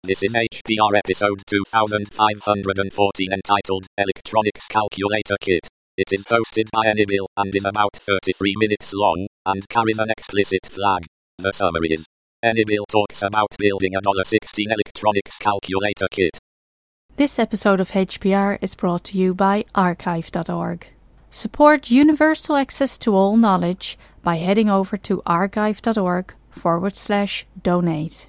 This is HPR episode 2514 entitled Electronics Calculator Kit. It is hosted by Anybill and is about 33 minutes long and carries an explicit flag. The summary is: Anybill talks about building a $16 electronics calculator kit. This episode of HPR is brought to you by archive.org. Support universal access to all knowledge by heading over to archive.org/donate.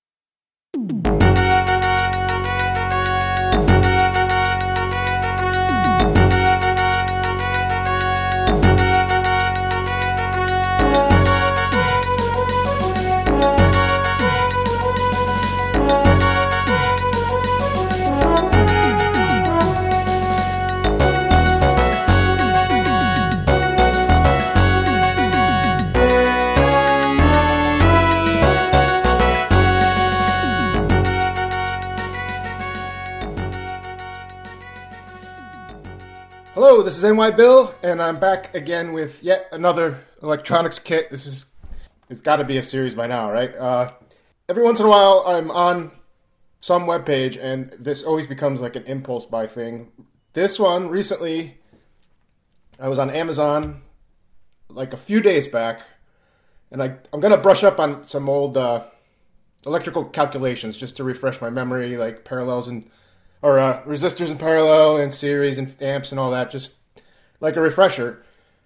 Hello, this is NY Bill, and I'm back again with yet another electronics kit. It's got to be a series by now, right? Every once in a while, I'm on some webpage, and this always becomes like an impulse buy thing. This one, recently, I was on Amazon like a few days back, and I'm going to brush up on some old electrical calculations just to refresh my memory, like parallels or resistors in parallel and series and amps and all that, just like a refresher.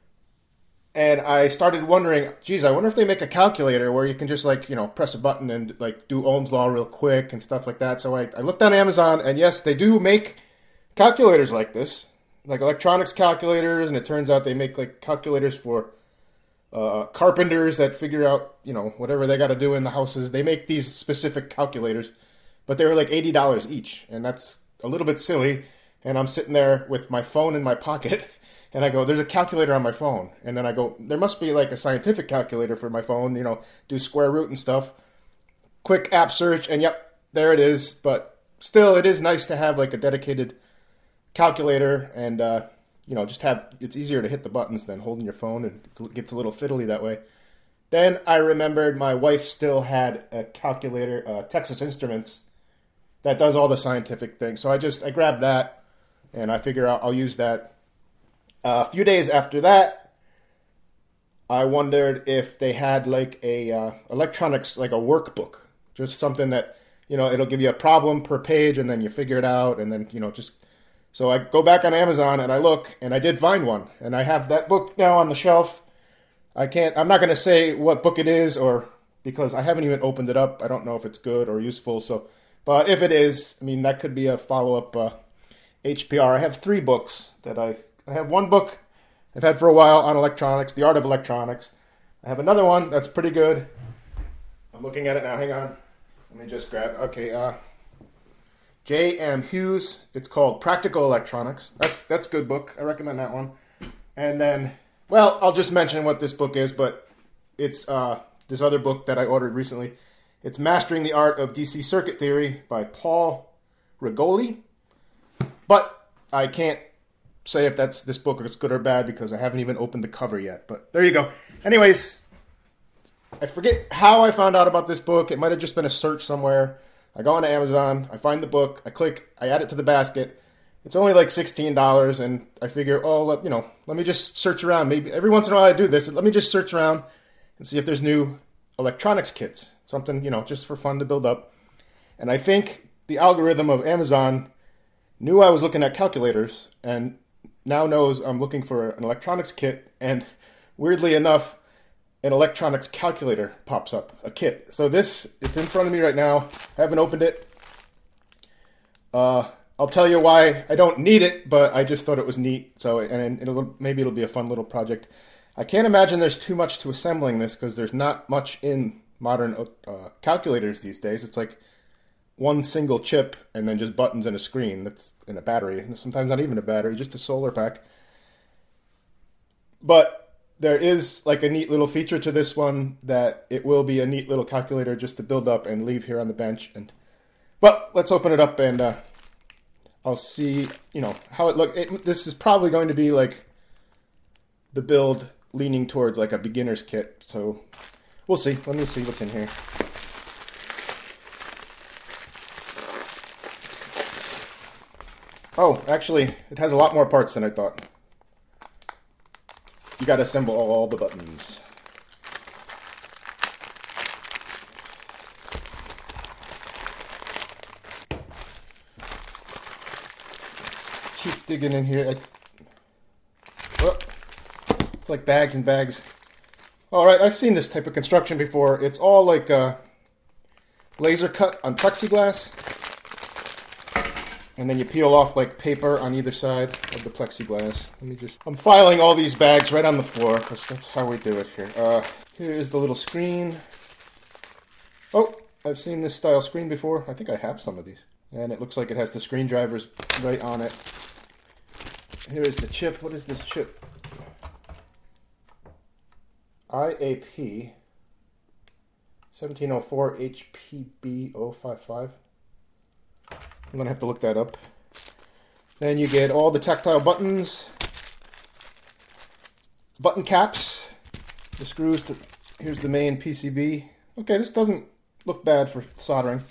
And I started wondering, geez, I wonder if they make a calculator where you can just press a button and do Ohm's law real quick and stuff like that. So I looked on Amazon, and yes, they do make calculators like this, like electronics calculators, and it turns out they make calculators for carpenters that figure out, whatever they got to do in the houses. They make these specific calculators, but they were like $80 each, and that's a little bit silly. And I'm sitting there with my phone in my pocket, and I go, there's a calculator on my phone. And then I go, there must be a scientific calculator for my phone, do square root and stuff. Quick app search, and yep, there it is. But still, it is nice to have a dedicated calculator, and just it's easier to hit the buttons than holding your phone, and it gets a little fiddly that way. Then I remembered my wife still had a calculator, Texas Instruments, that does all the scientific things. So I grabbed that, and I figure I'll use that. A few days after that, I wondered if they had a electronics, a workbook, just something that, it'll give you a problem per page, and then you figure it out, and then, So I go back on Amazon, and I look, and I did find one, and I have that book now on the shelf. I'm not going to say what book it is, because I haven't even opened it up. I don't know if it's good or useful, but if it is, that could be a follow-up HPR. I have 3 books that I have one book I've had for a while on electronics, The Art of Electronics. I have another one that's pretty good. I'm looking at it now. Hang on. Let me just grab. Okay. J.M. Hughes. It's called Practical Electronics. That's a good book. I recommend that one. And then, I'll just mention what this book is, but it's this other book that I ordered recently. It's Mastering the Art of DC Circuit Theory by Paul Rigoli. But I can't say if this book is good or bad because I haven't even opened the cover yet. But there you go. Anyways, I forget how I found out about this book. It might have just been a search somewhere. I go on Amazon, I find the book, I click, I add it to the basket. It's only $16, and I figure, let me just search around. Maybe every once in a while I do this. Let me just search around and see if there's new electronics kits. Something, just for fun to build up. And I think the algorithm of Amazon knew I was looking at calculators and now knows I'm looking for an electronics kit. And weirdly enough, an electronics calculator pops up, a kit. So it's in front of me right now. I haven't opened it. I'll tell you why I don't need it, but I just thought it was neat. So, and maybe it'll be a fun little project. I can't imagine there's too much to assembling this because there's not much in modern calculators these days. It's one single chip and then just buttons and a screen that's in a battery. Sometimes not even a battery, just a solar pack. But there is a neat little feature to this one that it will be a neat little calculator just to build up and leave here on the bench. And let's open it up and I'll see how it looks. This is probably going to be the build leaning towards a beginner's kit. So we'll see. Let me see what's in here. Oh, actually, it has a lot more parts than I thought. You gotta assemble all the buttons. Let's keep digging in here. Oh, it's like bags and bags. Alright, I've seen this type of construction before. It's all like laser cut on plexiglass. And then you peel off like paper on either side of the plexiglass. I'm filing all these bags right on the floor because that's how we do it here. Here's the little screen. Oh, I've seen this style screen before. I think I have some of these. And it looks like it has the screen drivers right on it. Here's the chip. What is this chip? IAP 1704 HPB 055. I'm going to have to look that up. Then you get all the tactile buttons, button caps, the screws. Here's the main PCB. Okay, this doesn't look bad for soldering.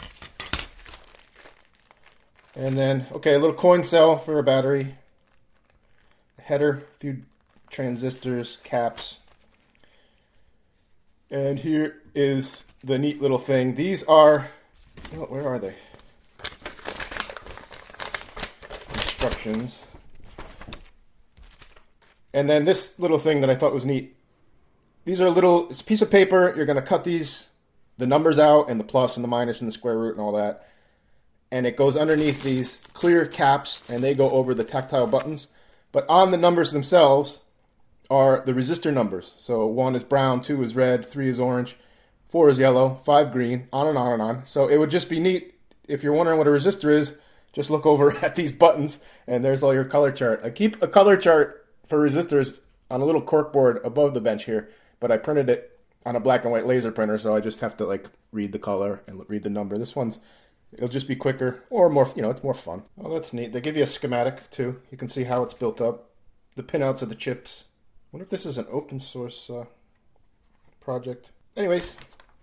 And then, okay, a little coin cell for a battery, a header, a few transistors, caps. And here is the neat little thing. These are, oh, where are they? Instructions. And then this little thing that I thought was neat. These are it's a piece of paper. You're going to cut the numbers out and the plus and the minus and the square root and all that. And it goes underneath these clear caps and they go over the tactile buttons. But on the numbers themselves are the resistor numbers. So 1 is brown, 2 is red, 3 is orange, 4 is yellow, 5 green, on and on and on. So it would just be neat if you're wondering what a resistor is. Just look over at these buttons, and there's all your color chart. I keep a color chart for resistors on a little corkboard above the bench here, but I printed it on a black and white laser printer, so I just have to like read the color and read the number. This one's, it'll just be quicker or more, it's more fun. Oh, that's neat. They give you a schematic too. You can see how it's built up. The pinouts of the chips. I wonder if this is an open source project. Anyways,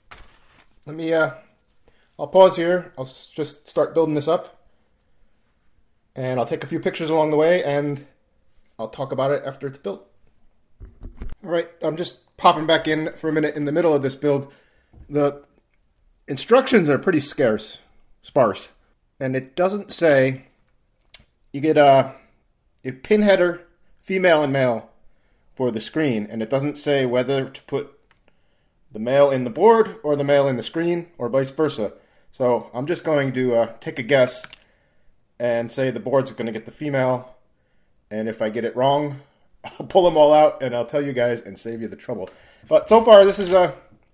I'll pause here. I'll just start building this up. And I'll take a few pictures along the way, and I'll talk about it after it's built. All right, I'm just popping back in for a minute in the middle of this build. The instructions are pretty sparse. And it doesn't say, you get a pin header, female and male, for the screen. And it doesn't say whether to put the male in the board or the male in the screen, or vice versa. So I'm just going to take a guess and say the board's going to get the female, and if I get it wrong, I'll pull them all out, and I'll tell you guys and save you the trouble. But so far, this is I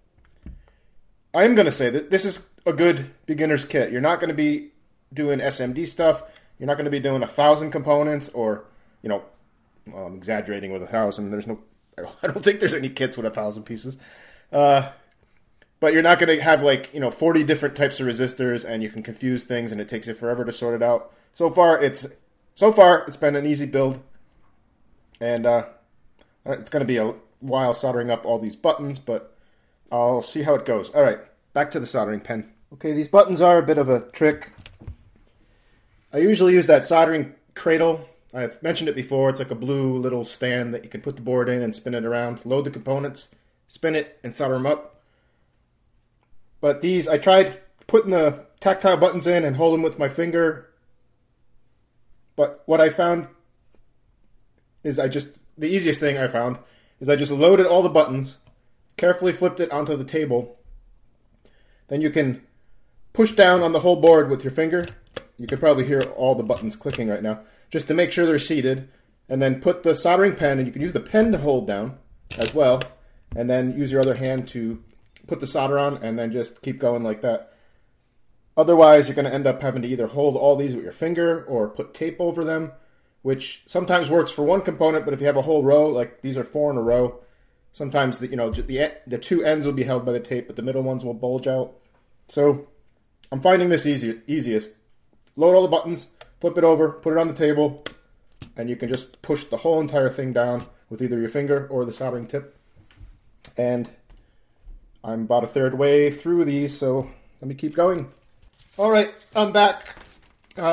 am going to say that this is a good beginner's kit. You're not going to be doing SMD stuff. You're not going to be doing 1,000 components, or, well, I'm exaggerating with 1,000. I don't think there's any kits with 1,000 pieces. But you're not going to have 40 different types of resistors, and you can confuse things, and it takes you forever to sort it out. So far, it's been an easy build, and it's going to be a while soldering up all these buttons, but I'll see how it goes. All right, back to the soldering pen. Okay, these buttons are a bit of a trick. I usually use that soldering cradle. I've mentioned it before. It's like a blue little stand that you can put the board in and spin it around, load the components, spin it, and solder them up. But these, I tried putting the tactile buttons in and hold them with my finger. But what I found is the easiest thing I found is I just loaded all the buttons, carefully flipped it onto the table. Then you can push down on the whole board with your finger. You could probably hear all the buttons clicking right now, just to make sure they're seated. And then put the soldering pen, and you can use the pen to hold down as well. And then use your other hand to put the solder on, and then just keep going like that. Otherwise, you're going to end up having to either hold all these with your finger or put tape over them, which sometimes works for one component, but if you have a whole row, like these are 4 in a row, sometimes the two ends will be held by the tape, but the middle ones will bulge out. So I'm finding this easiest. Load all the buttons, flip it over, put it on the table, and you can just push the whole entire thing down with either your finger or the soldering tip. And I'm about a third way through these, so let me keep going. All right, I'm back.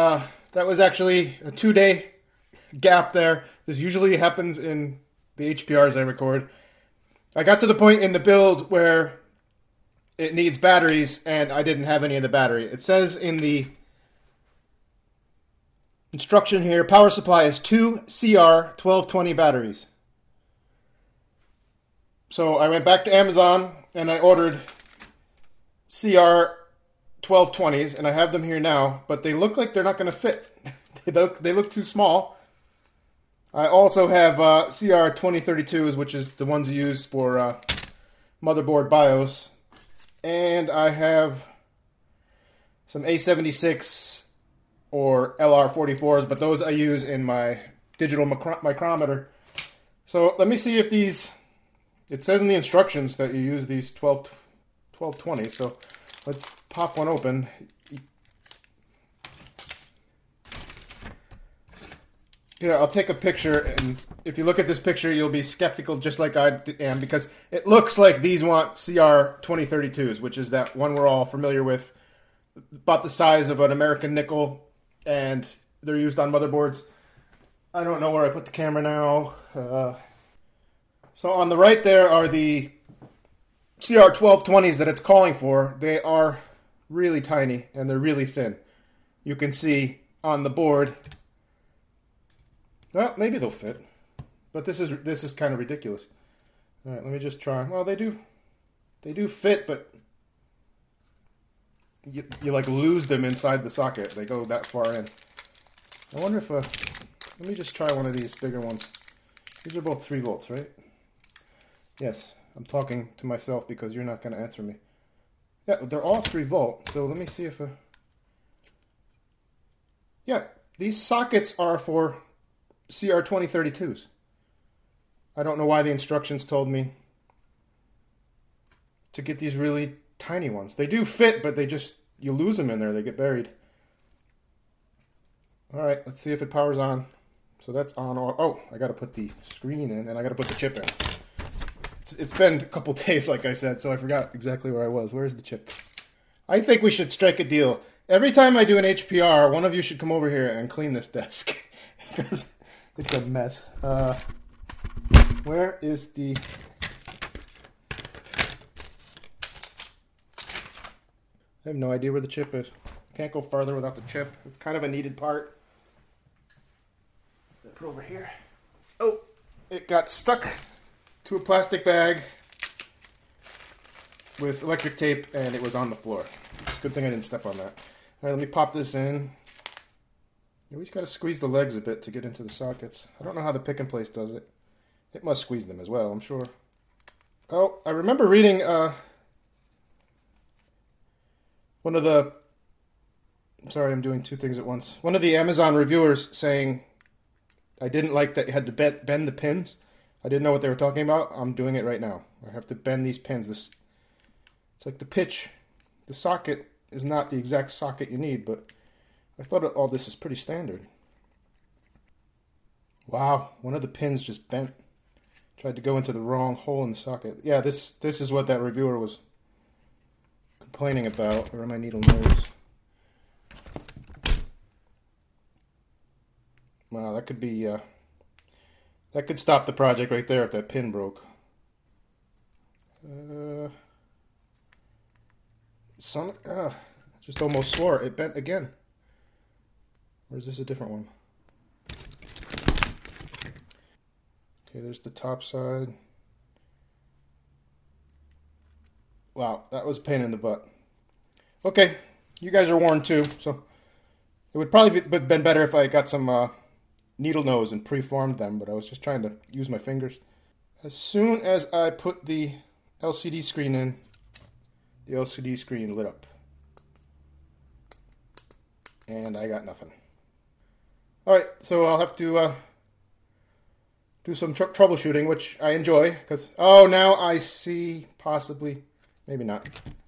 that was actually a 2-day gap there. This usually happens in the HPRs I record. I got to the point in the build where it needs batteries, and I didn't have any of the battery. It says in the instruction here, power supply is 2 CR1220 batteries. So I went back to Amazon and I ordered CR1220s, and I have them here now, but they look like they're not going to fit. They look too small. I also have CR2032s, which is the ones you use for motherboard BIOS. And I have some A76 or LR44s, but those I use in my digital micrometer. So let me see if these... It says in the instructions that you use these 1220, so let's pop one open. Yeah, I'll take a picture, and if you look at this picture, you'll be skeptical just like I am, because it looks like these want CR2032s, which is that one we're all familiar with, about the size of an American nickel, and they're used on motherboards. I don't know where I put the camera now. So on the right there are the CR1220s that it's calling for. They are really tiny, and they're really thin. You can see on the board... Well, maybe they'll fit, but this is kind of ridiculous. All right, let me just try. Well, they do fit, but you like lose them inside the socket. They go that far in. I wonder if let me just try one of these bigger ones. These are both 3 volts, right? Yes, I'm talking to myself because you're not going to answer me. Yeah, they're all 3 volt. So let me see if yeah, these sockets are for CR2032s. I don't know why the instructions told me to get these really tiny ones. They do fit, but you lose them in there. They get buried. All right, let's see if it powers on. So that's on. Oh, I got to put the screen in, and I got to put the chip in. It's been a couple days, like I said, so I forgot exactly where I was. Where's the chip? I think we should strike a deal. Every time I do an HPR, one of you should come over here and clean this desk. Because it's a mess. Where is the... I have no idea where the chip is. Can't go farther without the chip. It's kind of a needed part. Put it over here. Oh, it got stuck to a plastic bag with electric tape, and it was on the floor. Good thing I didn't step on that. All right, let me pop this in. You always got to squeeze the legs a bit to get into the sockets. I don't know how the pick and place does it. It must squeeze them as well, I'm sure. Oh, I remember reading one of the... Sorry, I'm doing 2 things at once. One of the Amazon reviewers saying I didn't like that you had to bend the pins. I didn't know what they were talking about. I'm doing it right now. I have to bend these pins. It's like the pitch. The socket is not the exact socket you need, but I thought all this is pretty standard. Wow, one of the pins just bent. Tried to go into the wrong hole in the socket. Yeah, this is what that reviewer was complaining about. Where are my needle nose? Wow, that could be... that could stop the project right there if that pin broke. Just almost swore it bent again. Or is this a different one? Okay, there's the top side. Wow, that was a pain in the butt. Okay, you guys are warned too, so it would probably been better if I got some needle nose and preformed them, but I was just trying to use my fingers. As soon as I put the LCD screen in, the LCD screen lit up. And I got nothing. Alright, so I'll have to do some troubleshooting, which I enjoy, because, oh, now I see, possibly, maybe not.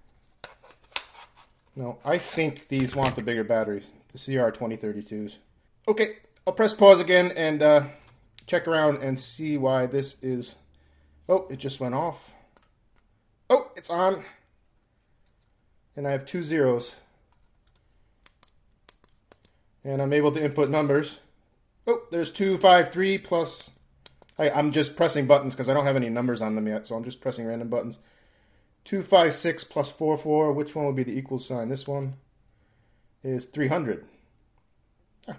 No, I think these want the bigger batteries, the CR2032s. Okay, I'll press pause again and check around and see why this is... Oh, it just went off. Oh, it's on. And I have 2 zeros. And I'm able to input numbers. Oh, there's 253 plus... I'm just pressing buttons because I don't have any numbers on them yet, so I'm just pressing random buttons. 256 plus 44, which one would be the equal sign? This one is 300. Ah.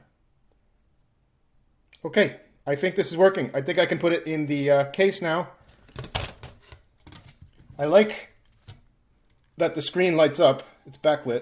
Okay, I think this is working. I think I can put it in the case now. I like that the screen lights up. It's backlit.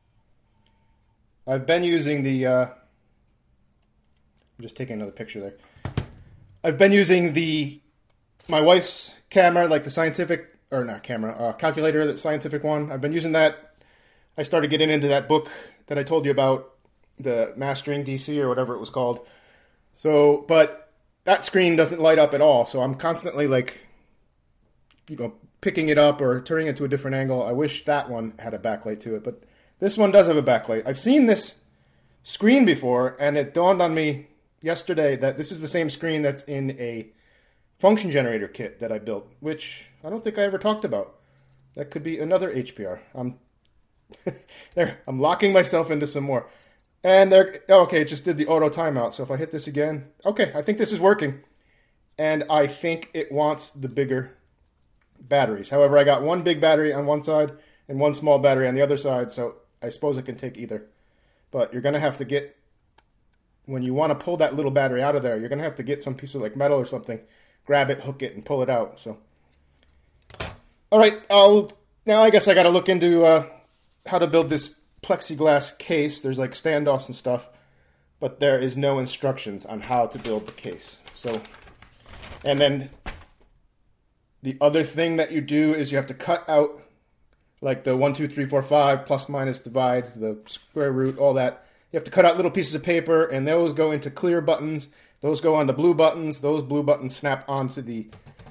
I've been using the... I'm just taking another picture there. I've been using my wife's camera, like the scientific, or not camera, calculator, the scientific one. I've been using that. I started getting into that book that I told you about, the Mastering DC or whatever it was called. So, but that screen doesn't light up at all. So I'm constantly picking it up or turning it to a different angle. I wish that one had a backlight to it, but this one does have a backlight. I've seen this screen before, and it dawned on me yesterday that this is the same screen that's in a function generator kit that I built, which I don't think I ever talked about. That could be another HPR. I'm locking myself into some more. And there, okay, it just did the auto timeout. So if I hit this again, okay, I think this is working. And I think it wants the bigger batteries. However, I got one big battery on one side and one small battery on the other side, so I suppose it can take either. But you're going to have to get, when you want to pull that little battery out of there, you're going to have to get some piece of like metal or something, grab it, hook it, and pull it out. So, all right, now I guess I got to look into how to build this plexiglass case. There's like standoffs and stuff, but there is no instructions on how to build the case. So, and then the other thing that you do is you have to cut out like the 1, 2, 3, 4, 5, plus, minus, divide, the square root, all that. You have to cut out little pieces of paper, and those go into clear buttons. Those go onto blue buttons. Those blue buttons snap onto the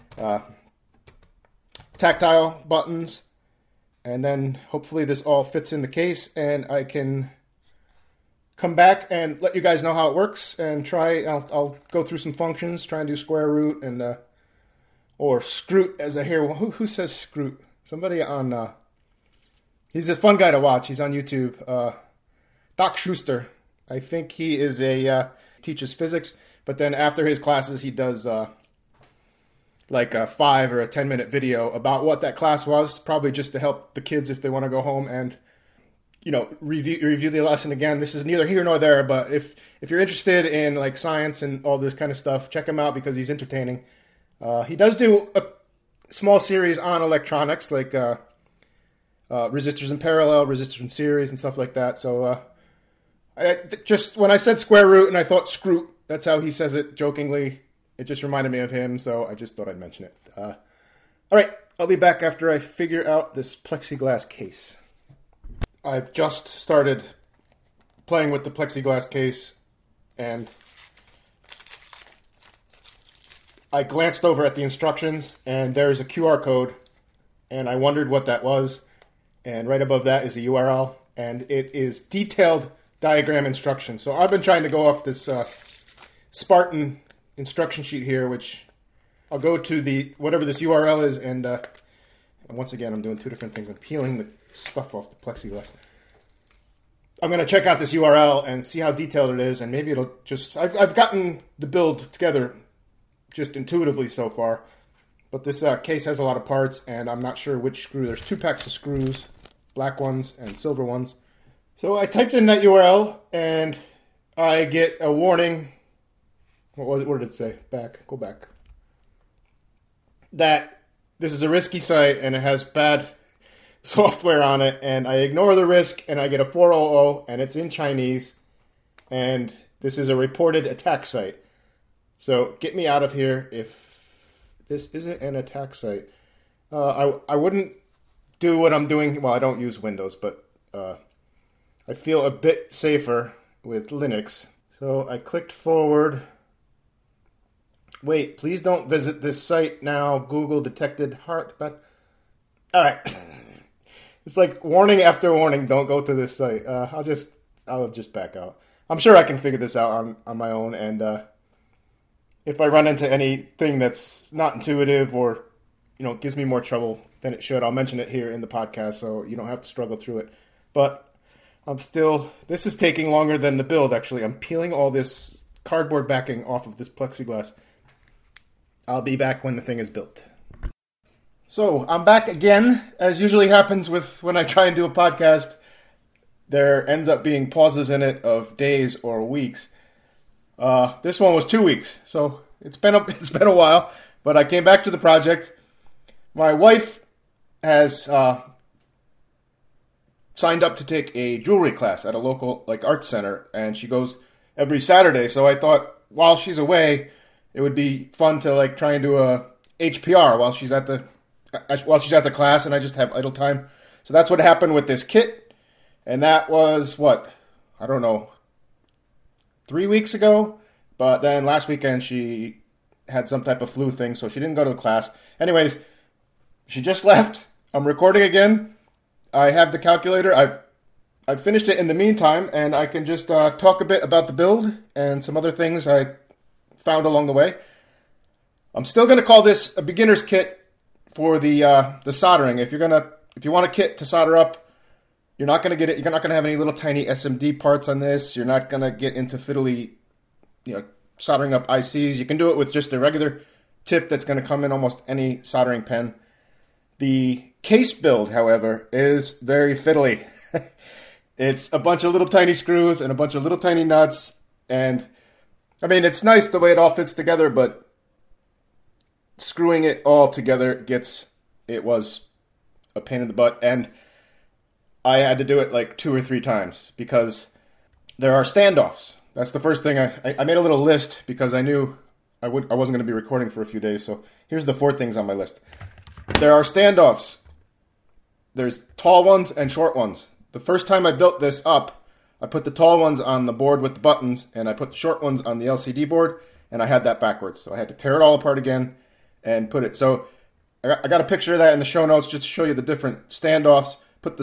tactile buttons. And then hopefully this all fits in the case, and I can come back and let you guys know how it works and try. I'll go through some functions, try and do square root and or scroot as I hear. Who says scroot? Somebody on. He's a fun guy to watch. He's on YouTube. Doc Schuster. I think he is teaches physics, but then after his classes he does like a 5 or a 10-minute video about what that class was, probably just to help the kids if they want to go home and review the lesson again. This is neither here nor there, but if you're interested in like science and all this kind of stuff, check him out because he's entertaining. He does do a small series on electronics, like resistors in parallel, resistors in series, and stuff like that. So just when I said square root and I thought scroot, that's how he says it jokingly. It just reminded me of him, so I just thought I'd mention it. All right, I'll be back after I figure out this plexiglass case. I've just started playing with the plexiglass case, and I glanced over at the instructions, and there's a QR code, and I wondered what that was. And right above that is a URL, and it is detailed diagram instructions. So I've been trying to go off this Spartan instruction sheet here, which I'll go to the whatever this URL is, and once again, I'm doing two different things. I'm peeling the stuff off the plexiglass. I'm going to check out this URL and see how detailed it is, and maybe it'll just... I've gotten the build together just intuitively so far, but this case has a lot of parts, and I'm not sure which screw. There's 2 packs of screws, black ones and silver ones. So I typed in that URL, and I get a warning. What did it say? Go back. That this is a risky site, and it has bad software on it, and I ignore the risk, and I get a 400, and it's in Chinese, and this is a reported attack site. So get me out of here if this isn't an attack site. I wouldn't do what I'm doing. Well, I don't use Windows, but I feel a bit safer with Linux. So I clicked forward. Wait, please don't visit this site now. Google detected heart. But all right, it's like warning after warning. Don't go to this site. I'll just back out. I'm sure I can figure this out on my own. And if I run into anything that's not intuitive or gives me more trouble than it should, I'll mention it here in the podcast, so you don't have to struggle through it. But This is taking longer than the build, actually. I'm peeling all this cardboard backing off of this plexiglass. I'll be back when the thing is built. So, I'm back again. As usually happens when I try and do a podcast, there ends up being pauses in it of days or weeks. This one was 2 weeks, so it's been a while. But I came back to the project. My wife has signed up to take a jewelry class at a local arts center, and she goes every Saturday. So I thought while she's away, it would be fun to try and do a HPR while she's at the class, and I just have idle time. So that's what happened with this kit, and that was 3 weeks ago. But then last weekend she had some type of flu thing, so she didn't go to the class. Anyways, she just left. I'm recording again. I have the calculator. I've finished it in the meantime, and I can just talk a bit about the build and some other things I found along the way. I'm still going to call this a beginner's kit for the soldering. If you want a kit to solder up, you're not going to get it. You're not going to have any little tiny SMD parts on this. You're not going to get into fiddly, soldering up ICs. You can do it with just a regular tip that's going to come in almost any soldering pen. The case build, however, is very fiddly. It's a bunch of little tiny screws and a bunch of little tiny nuts. And, it's nice the way it all fits together, but screwing it all together was a pain in the butt. And I had to do it 2 or 3 times because there are standoffs. That's the first thing. I made a little list because I knew I wasn't going to be recording for a few days. So here's the 4 things on my list. There are standoffs. There's tall ones and short ones. The first time I built this up, I put the tall ones on the board with the buttons, and I put the short ones on the LCD board, and I had that backwards. So I had to tear it all apart again and put it. So I got a picture of that in the show notes just to show you the different standoffs.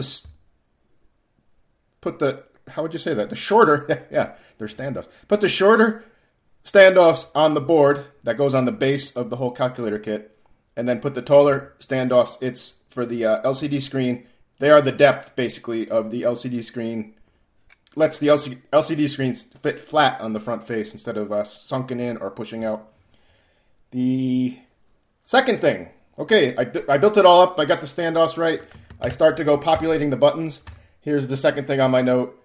How would you say that? The shorter, yeah, they're standoffs. Put the shorter standoffs on the board that goes on the base of the whole calculator kit. And then put the taller standoffs. It's for the LCD screen. They are the depth, basically, of the LCD screen. Lets the LCD screens fit flat on the front face instead of sunken in or pushing out. The second thing. Okay, I built it all up. I got the standoffs right. I start to go populating the buttons. Here's the second thing on my note.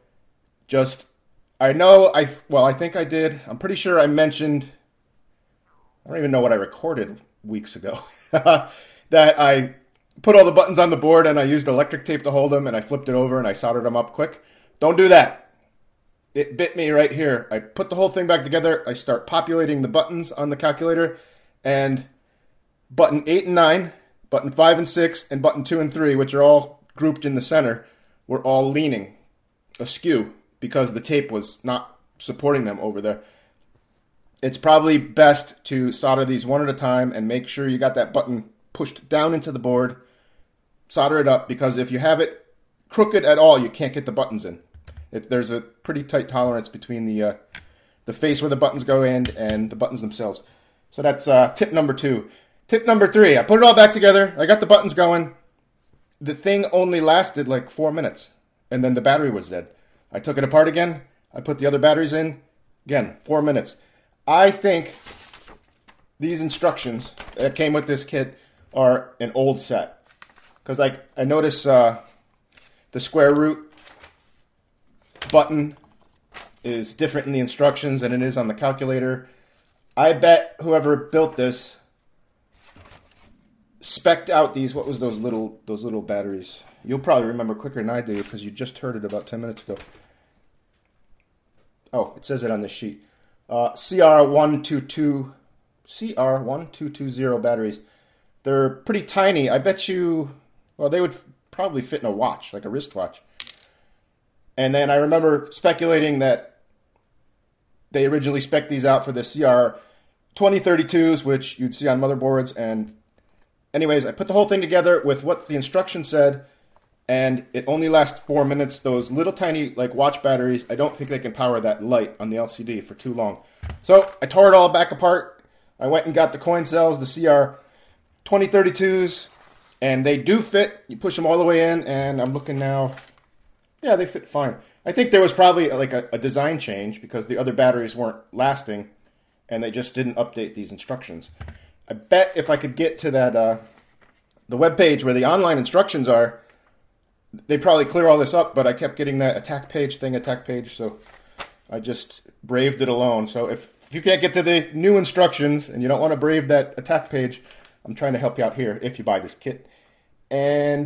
I think I did. I'm pretty sure I mentioned... I don't even know what I recorded weeks ago. That I put all the buttons on the board and I used electric tape to hold them and I flipped it over and I soldered them up quick. Don't do that. It bit me right here. I put the whole thing back together. I start populating the buttons on the calculator, and button 8 and 9, button 5 and 6, and button 2 and 3, which are all grouped in the center, were all leaning askew because the tape was not supporting them over there. It's probably best to solder these one at a time and make sure you got that button pushed down into the board. Solder it up, because if you have it crooked at all, you can't get the buttons in. There's a pretty tight tolerance between the face where the buttons go in and the buttons themselves. So that's tip number 2. Tip number 3, I put it all back together. I got the buttons going. The thing only lasted 4 minutes, and then the battery was dead. I took it apart again. I put the other batteries in. Again, 4 minutes. I think these instructions that came with this kit are an old set. Because I notice the square root button is different in the instructions than it is on the calculator. I bet whoever built this spec'd out these, what was those little batteries? You'll probably remember quicker than I do because you just heard it about 10 minutes ago. Oh, it says it on this sheet. CR1220 batteries. They're pretty tiny. I bet you, they would probably fit in a watch, like a wristwatch. And then I remember speculating that they originally spec'd these out for the CR2032s, which you'd see on motherboards. And anyways, I put the whole thing together with what the instructions said, and it only lasts 4 minutes. Those little tiny watch batteries, I don't think they can power that light on the LCD for too long. So I tore it all back apart. I went and got the coin cells, the CR2032s, and they do fit. You push them all the way in, and I'm looking now. Yeah, they fit fine. I think there was probably like a design change because the other batteries weren't lasting, and they just didn't update these instructions. I bet if I could get to that the web page where the online instructions are, they probably clear all this up. But I kept getting that attack page, so I just braved it alone. So if you can't get to the new instructions and you don't want to brave that attack page, I'm trying to help you out here if you buy this kit. And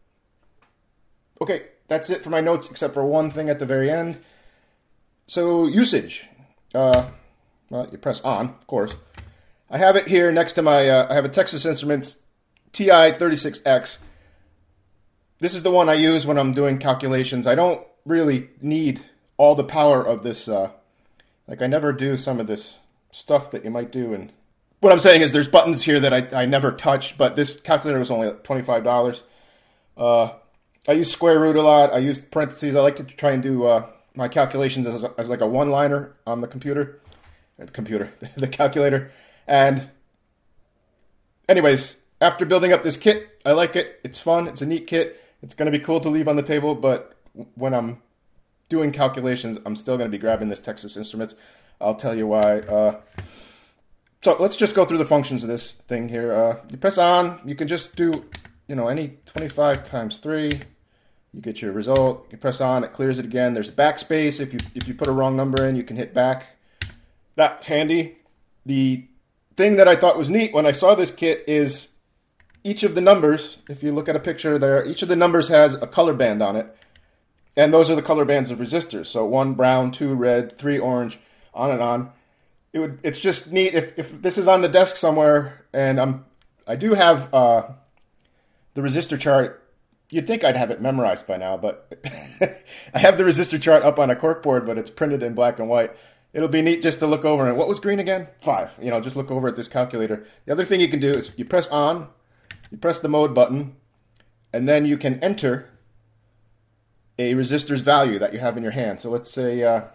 okay, that's it for my notes, except for one thing at the very end. So usage. Well, you press on, of course. I have it here next to my, I have a Texas Instruments TI-36X. This is the one I use when I'm doing calculations. I don't really need all the power of this, like I never do some of this stuff that you might do. And what I'm saying is there's buttons here that I never touch, but this calculator was only $25. I use square root a lot. I use parentheses. I like to try and do my calculations as like a one-liner on the computer. The calculator. And anyways, after building up this kit, I like it. It's fun. It's a neat kit. It's going to be cool to leave on the table, but when I'm doing calculations, I'm still going to be grabbing this Texas Instruments. I'll tell you why. So let's just go through the functions of this thing here. You press on. You can just do, any 25 times 3. You get your result. You press on. It clears it again. There's a backspace. If you put a wrong number in, you can hit back. That's handy. The thing that I thought was neat when I saw this kit is each of the numbers, if you look at a picture there, each of the numbers has a color band on it. And those are the color bands of resistors. So 1 brown, 2 red, 3 orange, on and on. It's just neat if this is on the desk somewhere, and I do have the resistor chart. You'd think I'd have it memorized by now, but I have the resistor chart up on a corkboard, but it's printed in black and white. It'll be neat just to look over. And what was green again? 5. Just look over at this calculator. The other thing you can do is you press on, you press the mode button, and then you can enter a resistor's value that you have in your hand. So let's say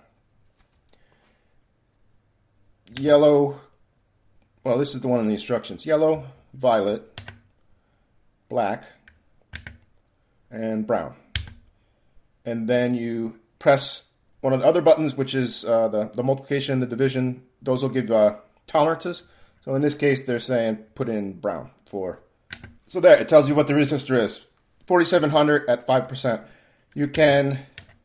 yellow, well, this is the one in the instructions. Yellow, violet, black, and brown. And then you press one of the other buttons, which is the multiplication, the division. Those will give tolerances. So in this case, they're saying put in brown for. So there, it tells you what the resistor is. 4700 at 5%. You can,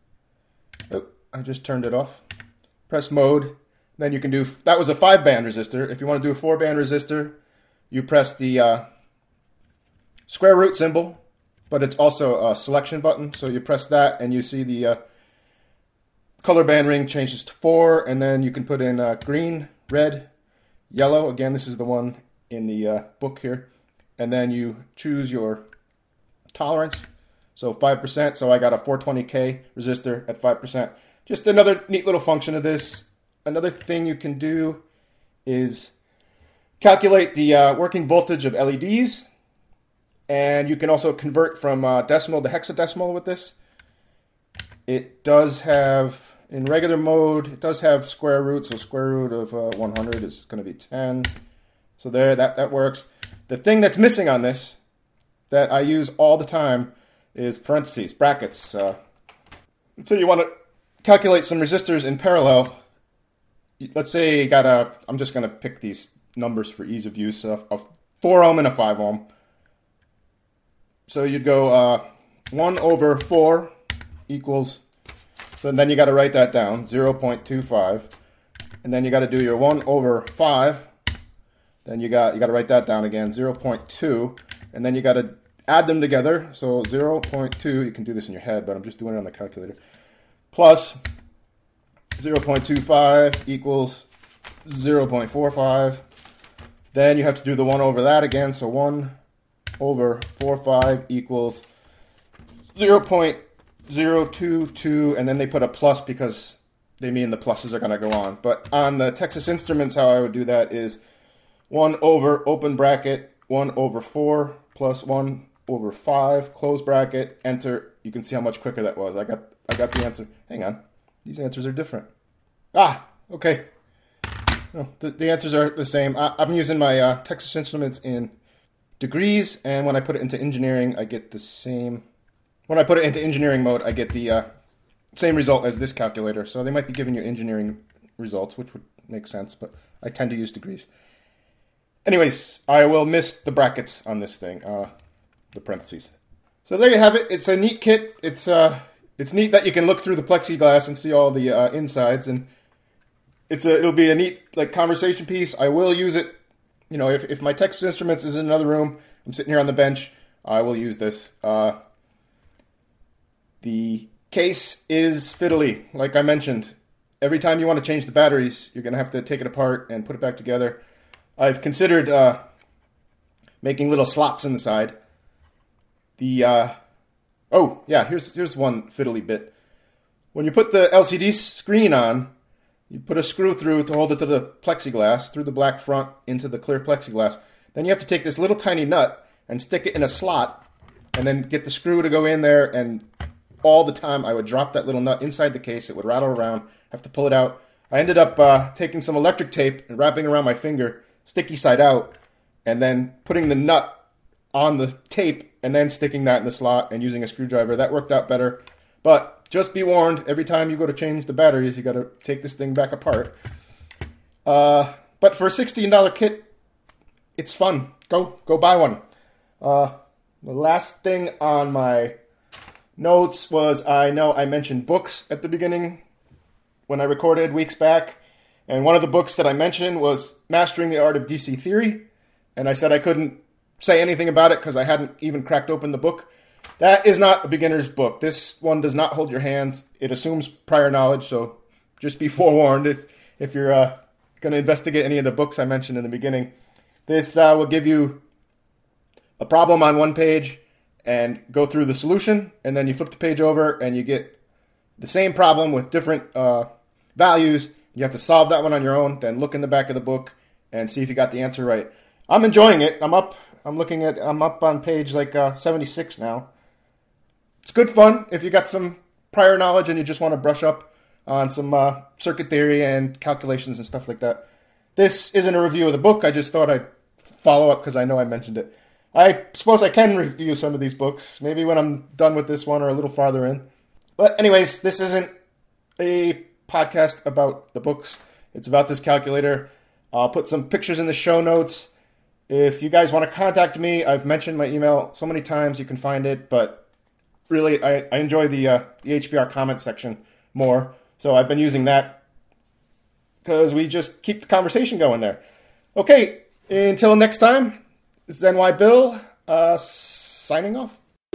I just turned it off. Press mode. Then you can do, that was a 5-band resistor. If you want to do a 4-band resistor, you press the square root symbol, but it's also a selection button. So you press that and you see the color band ring changes to 4, and then you can put in green, red, yellow. Again, this is the one in the book here. And then you choose your tolerance. So 5%, so I got a 420K resistor at 5%. Just another neat little function of this. Another thing you can do is calculate the working voltage of LEDs. And you can also convert from decimal to hexadecimal with this. It does have, in regular mode, it does have square root. So square root of 100 is going to be 10. So there, that works. The thing that's missing on this, that I use all the time, is parentheses, brackets. So you want to calculate some resistors in parallel. Let's say you got I'm just going to pick these numbers for ease of use, a 4 ohm and a 5 ohm. So you'd go 1 over 4 equals, so then you got to write that down, 0.25. And then you got to do your 1 over 5. Then you got to write that down again, 0.2. And then you got to add them together. So 0.2, you can do this in your head, but I'm just doing it on the calculator. Plus 0.25 equals 0.45. Then you have to do the 1 over that again. So 1 over 45 equals 0.022. And then they put a plus because they mean the pluses are going to go on. But on the Texas Instruments, how I would do that is 1 over open bracket, 1 over 4 plus 1 over 5, close bracket, enter. You can see how much quicker that was. I got the answer. Hang on. These answers are different. Okay. No, the answers are the same. I'm using my Texas Instruments in degrees, and when I put it into engineering, I get the same. When I put it into engineering mode, I get the same result as this calculator. So they might be giving you engineering results, which would make sense, but I tend to use degrees. Anyways, I will miss the brackets on this thing, the parentheses. So there you have it. It's a neat kit. It's neat that you can look through the plexiglass and see all the insides, and it'll be a neat like conversation piece. I will use it. You know, if my Texas Instruments is in another room, I'm sitting here on the bench, I will use this. The case is fiddly, like I mentioned. Every time you want to change the batteries, you're going to have to take it apart and put it back together. I've considered making little slots in the side. Here's one fiddly bit. When you put the LCD screen on, you put a screw through to hold it to the plexiglass, through the black front into the clear plexiglass. Then you have to take this little tiny nut and stick it in a slot, and then get the screw to go in there, and all the time I would drop that little nut inside the case. It would rattle around, have to pull it out. I ended up taking some electric tape and wrapping around my finger, sticky side out, and then putting the nut on the tape and then sticking that in the slot and using a screwdriver. That worked out better. But just be warned, every time you go to change the batteries, you got to take this thing back apart. But for a $16 kit, it's fun. Go buy one. The last thing on my notes was, I know I mentioned books at the beginning when I recorded weeks back, and one of the books that I mentioned was Mastering the Art of DC Theory, and I said I couldn't say anything about it because I hadn't even cracked open the book. That is not a beginner's book. This one does not hold your hands. It assumes prior knowledge, so just be forewarned if you're going to investigate any of the books I mentioned in the beginning. This will give you a problem on one page and go through the solution, and then you flip the page over and you get the same problem with different values. You have to solve that one on your own, then look in the back of the book and see if you got the answer right. I'm enjoying it. I'm up on page 76 now. It's good fun if you got some prior knowledge and you just want to brush up on some circuit theory and calculations and stuff like that. This isn't a review of the book. I just thought I'd follow up because I know I mentioned it. I suppose I can review some of these books, maybe when I'm done with this one or a little farther in. But anyways, this isn't a podcast about the books. It's about this calculator. I'll put some pictures in the show notes. If you guys want to contact me, I've mentioned my email so many times you can find it, but really I enjoy the HPR comment section more. So I've been using that because we just keep the conversation going there. Okay, until next time, this is NY Bill signing off.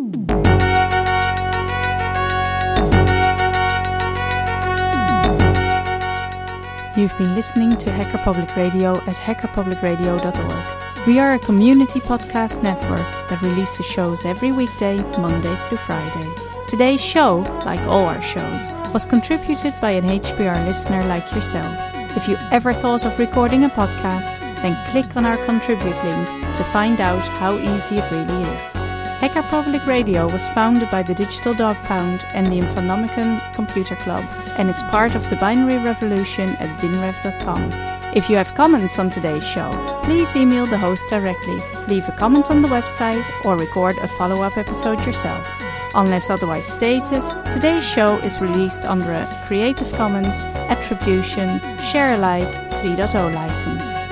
You've been listening to Hacker Public Radio at hackerpublicradio.org. We are a community podcast network that releases shows every weekday, Monday through Friday. Today's show, like all our shows, was contributed by an HPR listener like yourself. If you ever thought of recording a podcast, then click on our contribute link to find out how easy it really is. Hacker Public Radio was founded by the Digital Dog Pound and the Infonomicon Computer Club and is part of the binary revolution at binrev.com. If you have comments on today's show, please email the host directly, leave a comment on the website, or record a follow-up episode yourself. Unless otherwise stated, today's show is released under a Creative Commons Attribution Share Alike 3.0 license.